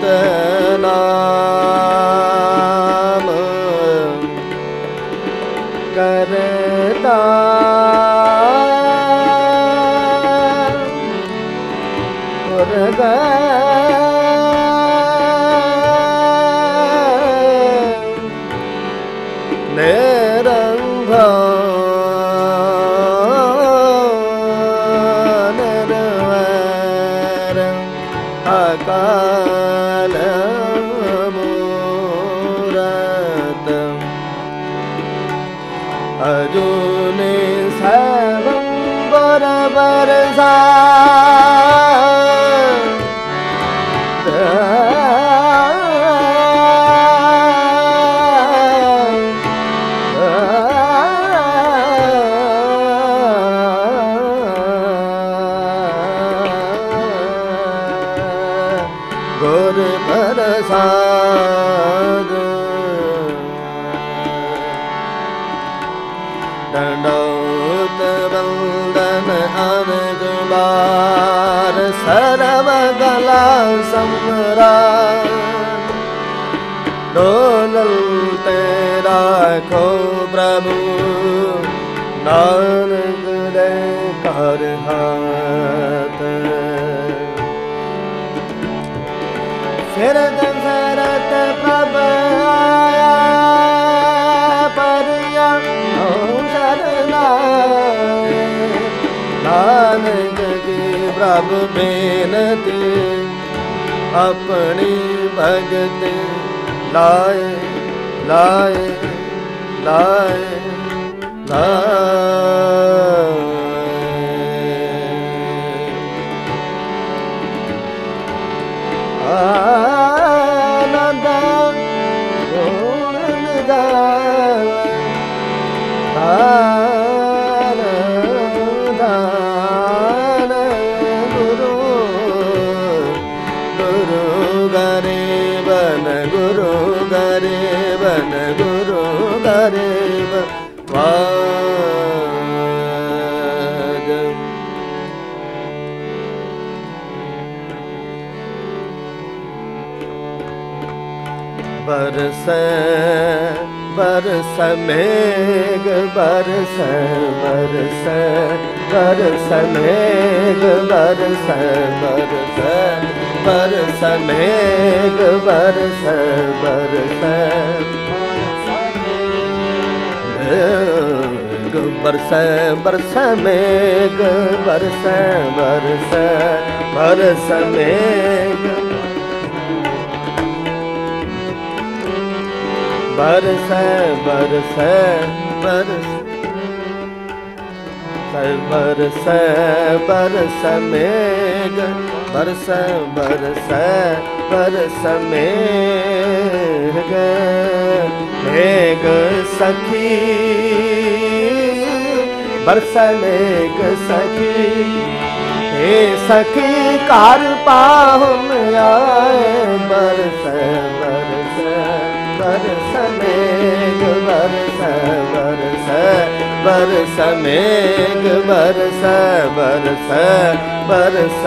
ਨਾਮ ਕਰਤਾ ਪੁਰਗ ਨਿਰੰਭਉ ਨਿਰਵੈਰ ਅਕਾਲ ਮੂਰਤ ਅਜੂਨੀ ਸੈਵੰਬਰ ਬਰਸਾ ਗੁਰ ਪ੍ਰਸਾਦ ਦੰਡੋਤ ਬੰਦਨ ਅਨੰਦ ਬਾਰ ਸਰਵ ਗਲਾ ਸਮਰਾਟ ਡੋਲਲ ਤੇ ਰਾਖੋ ਪ੍ਰਭੂ ਨਾਨਕ ਦੇ ਘਰ ਹਾਥ ਫਿਰਤ ਫਿਰਤ ਪ੍ਰਭ ਆਇਆ ਪਰਿਆ ਸ਼ਰਨਾਏ ਨਾਨਕ ਕੀ ਪ੍ਰਭ ਬੇਨਤੀ ਆਪਣੀ ਭਗਤ ਲਾਏ ਲਾਏ ਲਾਏ ਲਾਏ ਆਨੰਦ ਗੁਣ ਦਾਨ ਦਾਨ ਗੁਰੂ ਗੁਰੂ ਗਰੀਬਨ ਗੁਰੂ ਗਰੀਬਨ ਗੁਰੂ ਗਰੀਬ ਵਾਜ बरस बरस मेघ बरस बरस बरस मेघ बरस बरस बरस मेघ बरस बरस बरस बरस मेघ बरस बरस बरस मेघ बरस बरस बरस बरस बरस मेघ बरस बरस बरस मेघ मेघ सखी बरस मेघ सखी हे सखी कार पाहुन आए बरस बरस बरस मेघ बरस बरस बरस मेघ बरस बरस बरस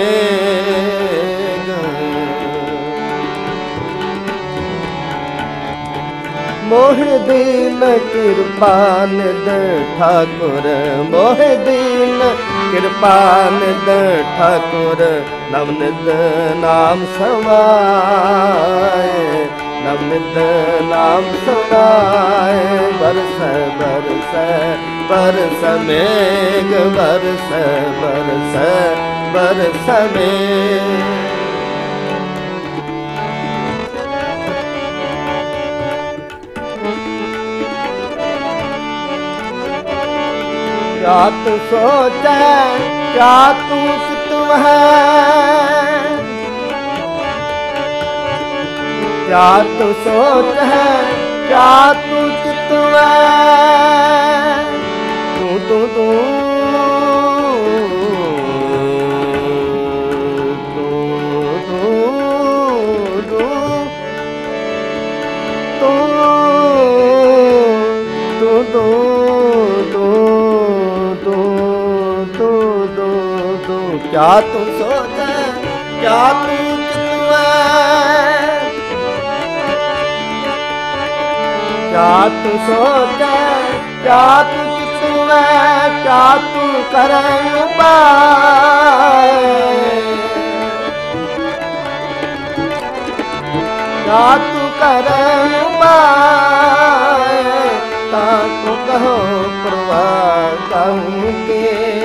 मेघ मोह दीन कृपा निध ठाकुर मोह दीन कृपा निध ठाकुर नवनिध नाम समाए नवनिध नाम समाए बरस बरस बरस मेघ बरस बरस बरस मेघ क्या तू सोचे क्या तू तुम है क्या तू सोच है क्या तू तुम है तू तू तू क्या तू सोच क्या तू क्या तू सोचे क्या तू चितवे क्या तू करे उपाय क्या तू करे उपाय ताको कहो परवाह कहूँ के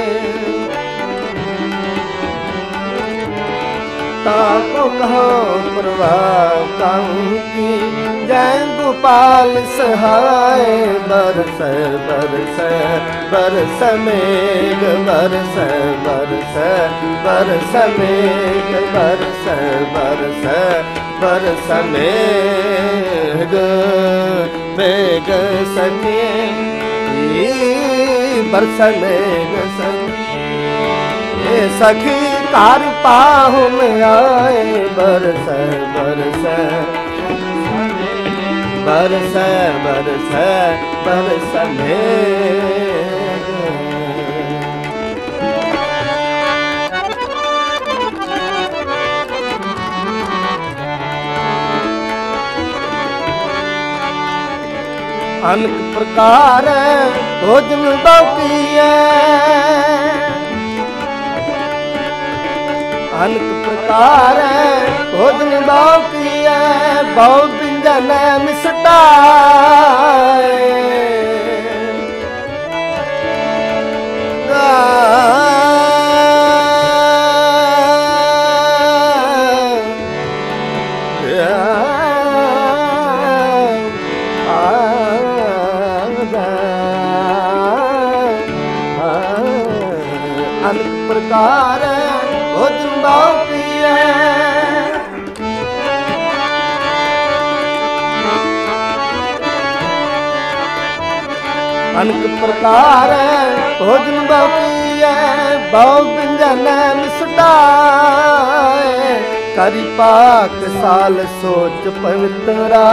ताको कहो परवाह कहूँ की जय गोपाल सहाय बरस बरस बरस मेघ बरस बरस बरस मेघ बरस बरस बरस मेघ मेघ सखी बरस मेघ सखी सखी कार पाहु में आए बरस बरस बरस बरस बरस मेघ अनेक प्रकार भोजन बाकी अनेक प्रकार भोजन बाकी बहु व्यंजन मिष्टाय अनेक प्रकार भोजन बाकी अनेक प्रकार भोजन बाकी बहु व्यंजन मिष्टाय करी पाक साल सोच पवित्रा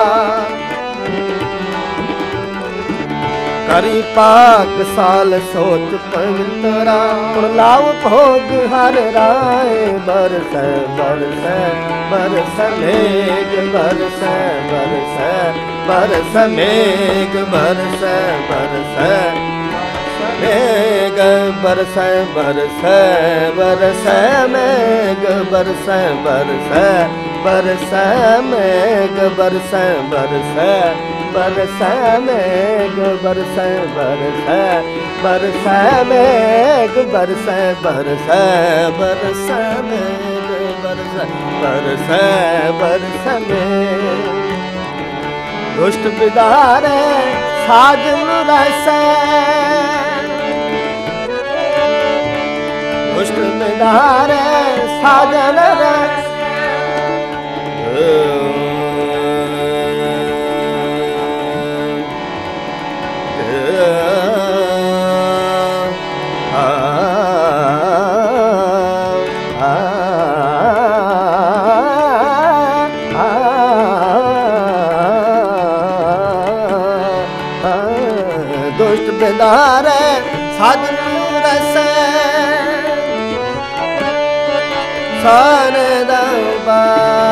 करी पाक साल सोच पवित्रा लाव भोग हर राय बरस बरस बरस मेघ बरस बरस बरस मेघ बरस बरस मेघ बरस बरस बरस मेघ बरस बरस बरस मेघ बरस बरस बरस मेघ बरस बरस बरस मेघ बरस बरस बरस मेघ बरस बरस बरस मेघ दुष्ट बिदारे साजन रस दुष्ट बिदारे साजन रस दुष्ट बेदार साधन रस सारे दबा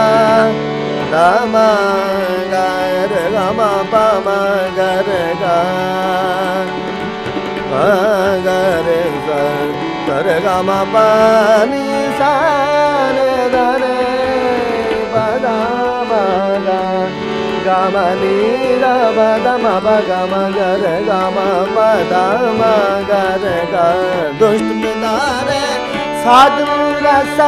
दमा गर गमा पमा गर गा गर गर गमा पानी सारे दरे बदा बदा गमनी बदम बगम गर गम बदम गर ग दुष्ट बिदार साधु रस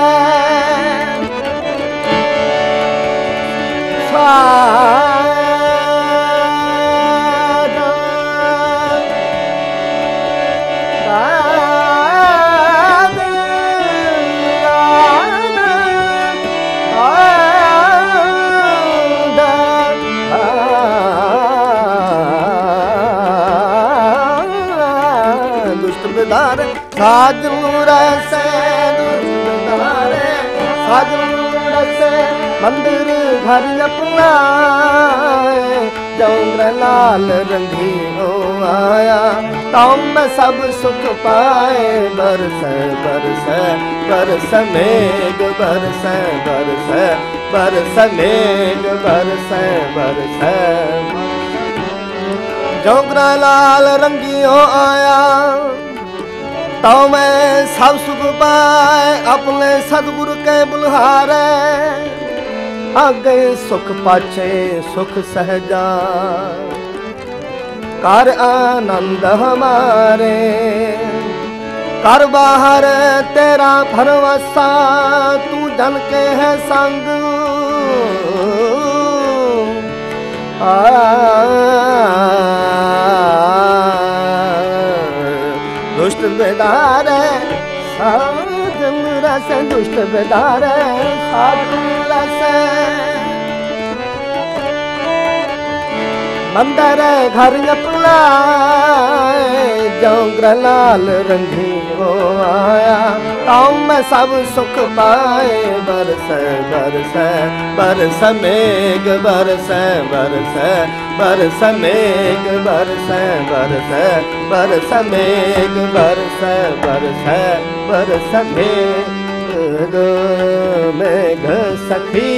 बिदार साधु रस बिदार साधु रस मंदिर घर अपना चौंद्र लाल रंगी हो आया ताम में सब सुख पाए बरस बरस बरस मेघ बरस बरस बरस मेघ बरस बरस जोगरा लाल रंगियो आया तो मैं सब सुख पाए अपने सतगुरु के बुलहारे आगे सुख पाछे सुख सहजा कर आनंद हमारे कर बाहर तेरा भरवसा तू जन के है संग दुष्ट बेदारे साधु रस दुष्ट बेदारे साधु रस मंदिर घर अपना जोगरा लाल रंगी हो आया ताऊ में सब सुख पाए बरस बरस बरस मेघ बरस बरस बरस मेघ बरस बरस बरस मेघ बरस बरस बरस मेघ मेघ सखी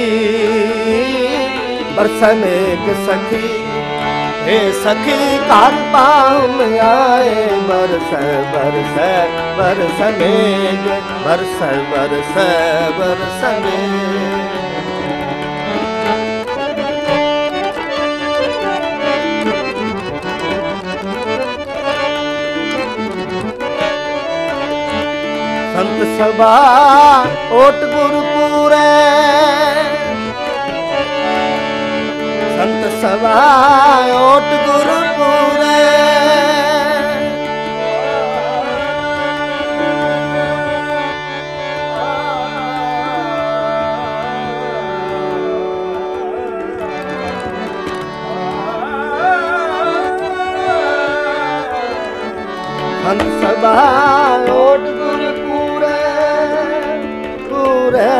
बरस मेघ सखी हे सखी घर पाम आए बरस बरस बरस मेघ बरस बरस बरस मेघ संत सभा ओट गुरपुरे संत सभा ओट गुरपुरे संत सभा ओट गुरपुरे पूरे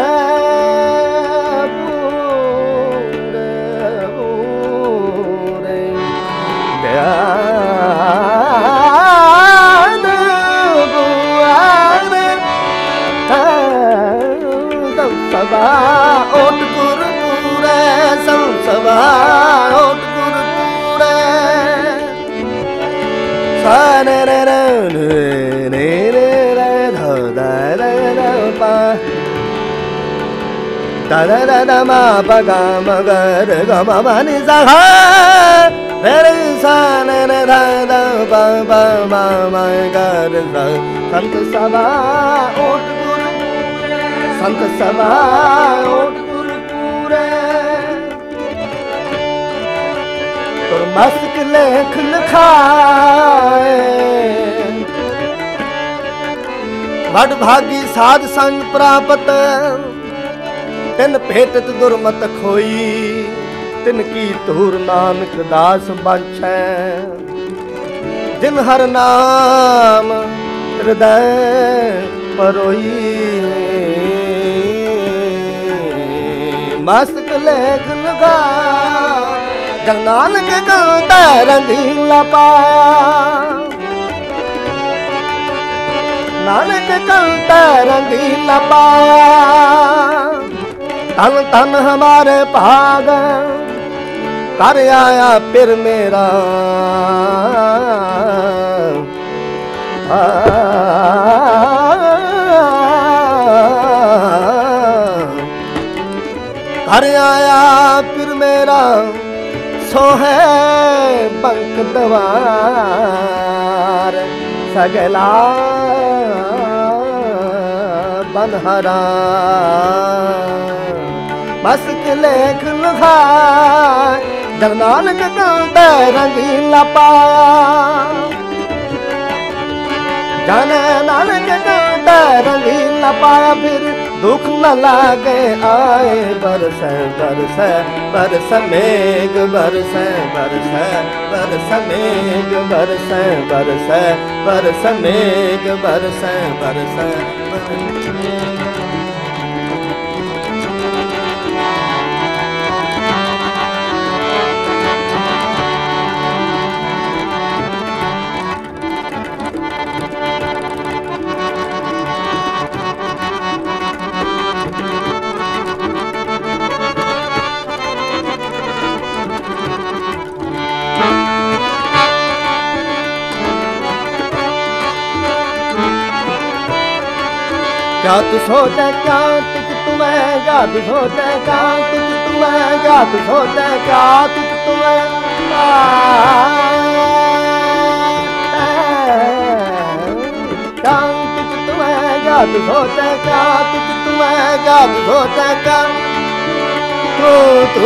सभा ओट गुरपुरे सभा ओट गुरपुरे सारे रे रे रे रे रे ध द रे रे पा द द द द मा प ग म ग रे ग म प नि सा रे रे सा रे रे ध द प प म म ग रे सा संत सभा ओट संत सभा ओट गुरपुरे तुर मस्तक लेख लिखाए वड भागी साध संग प्राप्त तिन भेटत दुर्मत खोई तिन की धूर नानक दास बंछै जिन हर नाम हृदय परोई मस्तक लेख लगा जग नानक गलता रंगीला पाया नानक गलता रंगीला पाया तन तन हमारे भाग कर आया फिर मेरा घर आया फिर मेरा सो है पंख द्वार सगला बनहरा मस्तक लेख लुखा जग नानक गलता रंगीला पाया जाने नानक गलता रंगीला पाया फिर दुख न लागे आए बरस बरस बरस मेघ बरस बरस बरस मेघ बरस बरस बरस मेघ बरस बरस क्या तू सोचे क्या तुझ तुम्हें, क्या तू सोचे क्या तुझ तुम्हें, क्या तू सोचे क्या तुझ तुम्हें, क्या तुझ तुम्हें, क्या तू सोचे क्या तुझ तुम्हें, क्या तू सोचे क्या तू तू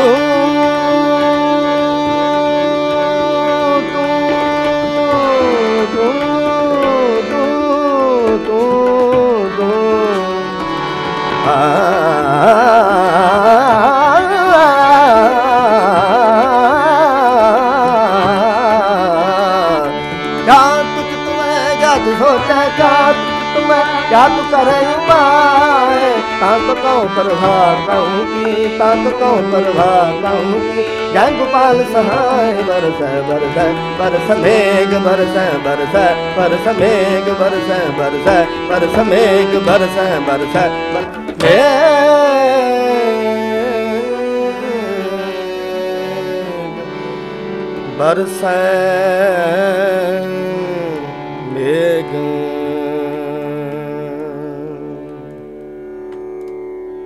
क्या तू करे उपाय, ताक कौन प्रभाव कहूँगी, ताक कौन प्रभाव कहूँगी। जय गोपाल सहाय बरस बरस बरस मेघ बरस बरस बरस मेघ बरस बरस बरस मेघ बरस बरस बरस